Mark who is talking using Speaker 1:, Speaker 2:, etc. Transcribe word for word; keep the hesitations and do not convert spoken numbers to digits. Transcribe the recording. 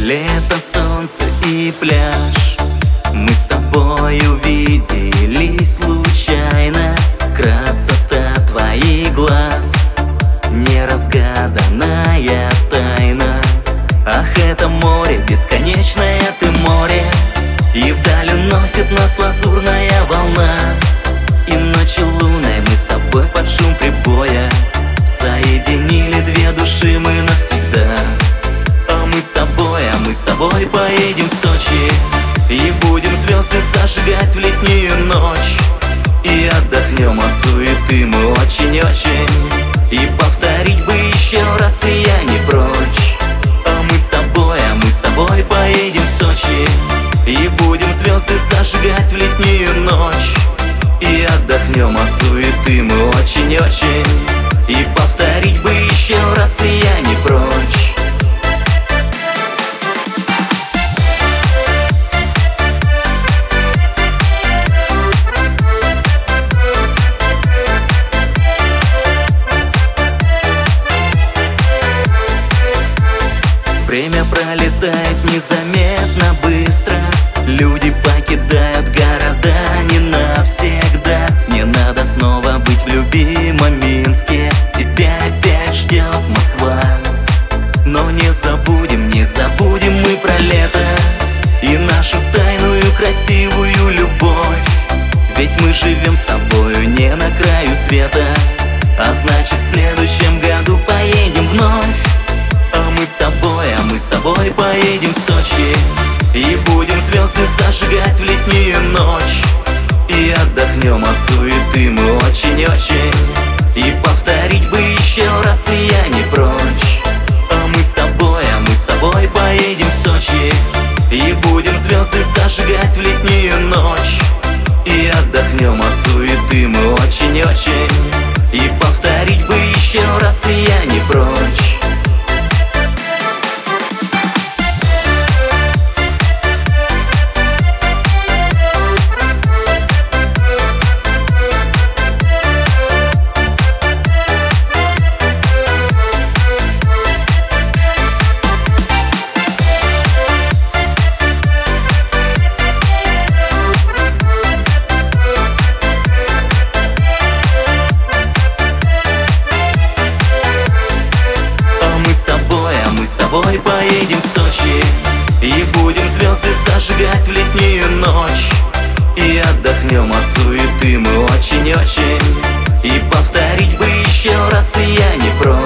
Speaker 1: Лето, солнце и пляж. Мы с тобой увиделись случайно. Красота твоих глаз, неразгаданная тайна. Ах, это море, бесконечное ты море, и вдаль уносит нас лазурная волна. И ночью лунной мы с тобой под шум прибоя соединили две души мы навсегда. А мы с тобой, а мы с тобой поедем в Сочи и будем звезды зажигать в летнюю ночь. И отдохнем от суеты мы очень-очень, и повторить бы еще раз, и я не прочь. А мы с тобой, а мы с тобой поедем в Сочи и будем звезды зажигать в летнюю ночь. И отдохнем от суеты мы очень-очень, и повторить бы еще раз, и я не прочь. Время пролетает незаметно быстро, люди покидают города не навсегда. Не надо снова быть в любимом Минске, тебя опять ждет Москва. Но не забудем, не забудем мы про лето и нашу тайную красивую любовь. Ведь мы живем с тобою не на краю света, а значит в следующем году поедем вновь. А мы с тобой, а мы с тобой поедем в Сочи и будем звезды зажигать в летнюю ночь. И отдохнем от суеты мы очень-очень, и повторить бы еще раз, и я не прочь. А мы с тобой, а мы с тобой поедем в Сочи и будем звезды зажигать в летнюю ночь. И отдохнем от суеты мы очень-очень, и повторить бы еще раз, и я не прочь. Поедем в Сочи и будем звезды зажигать в летнюю ночь. И отдохнем от суеты мы очень-очень, и повторить бы еще раз, и я не прочь.